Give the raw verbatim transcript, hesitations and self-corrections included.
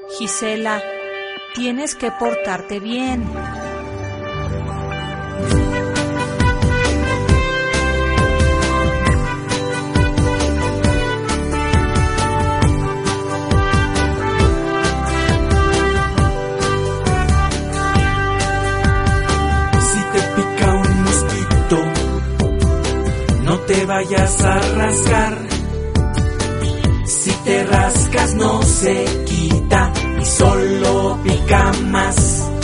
Gisela, tienes que portarte bien. Si te pica un mosquito, no te vayas a rascar. Si te rascas no se quita y solo pica más.